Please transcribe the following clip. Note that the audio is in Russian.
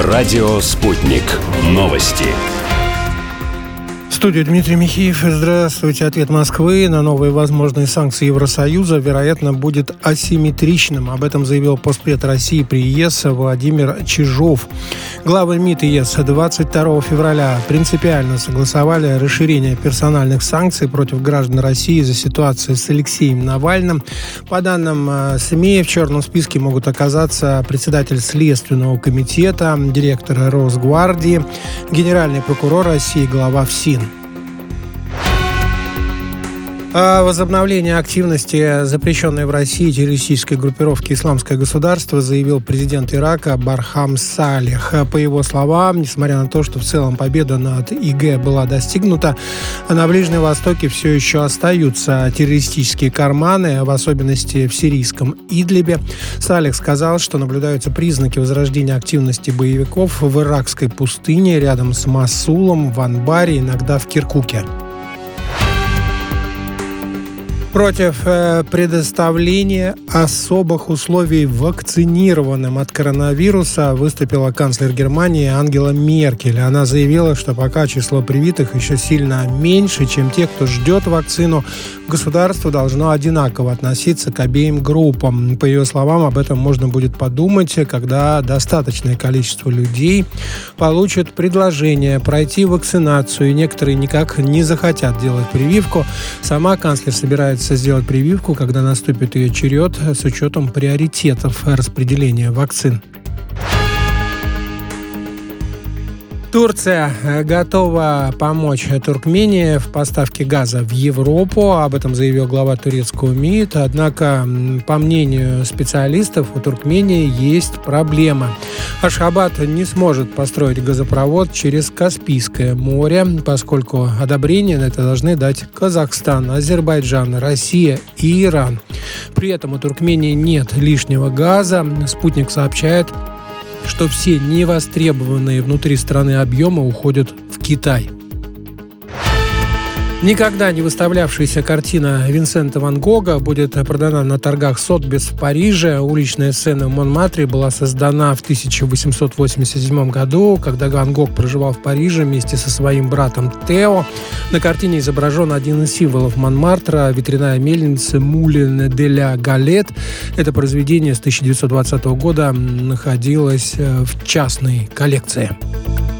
Радио «Спутник». Новости. В студии Дмитрий Михеев. Здравствуйте. Ответ Москвы на новые возможные санкции Евросоюза, вероятно, будет асимметричным. Об этом заявил постпред России при ЕС Владимир Чижов. Главы МИД и ЕС 22 февраля принципиально согласовали расширение персональных санкций против граждан России из-за ситуации с Алексеем Навальным. По данным СМИ, в черном списке могут оказаться председатель Следственного комитета, директор Росгвардии, генеральный прокурор России, глава ФСИН. О возобновлении активности запрещенной в России террористической группировки «Исламское государство» заявил президент Ирака Бархам Салих. По его словам, несмотря на то, что в целом победа над ИГ была достигнута, на Ближнем Востоке все еще остаются террористические карманы, в особенности в сирийском Идлибе. Салих сказал, что наблюдаются признаки возрождения активности боевиков в иракской пустыне, рядом с Мосулом, в Анбаре, иногда в Киркуке. Против предоставления особых условий вакцинированным от коронавируса выступила канцлер Германии Ангела Меркель. Она заявила, что пока число привитых еще сильно меньше, чем те, кто ждет вакцину, государство должно одинаково относиться к обеим группам. По ее словам, об этом можно будет подумать, когда достаточное количество людей получат предложение пройти вакцинацию, и некоторые никак не захотят делать прививку. Сама канцлер собирается сделать прививку, когда наступит ее черед, с учетом приоритетов распределения вакцин. Турция готова помочь Туркмении в поставке газа в Европу. Об этом заявил глава турецкого МИД. Однако, по мнению специалистов, у Туркмении есть проблема. Ашхабад не сможет построить газопровод через Каспийское море, поскольку одобрение на это должны дать Казахстан, Азербайджан, Россия и Иран. При этом у Туркмении нет лишнего газа. Спутник сообщает, что все невостребованные внутри страны объемы уходят в Китай. Никогда не выставлявшаяся картина Винсента ван Гога будет продана на торгах Сотбис в Париже. Уличная сцена в Монмартре была создана в 1887 году, когда Ван Гог проживал в Париже вместе со своим братом Тео. На картине изображен один из символов Монмартра – ветряная мельница Мулин де ля Галет. Это произведение с 1920 года находилось в частной коллекции.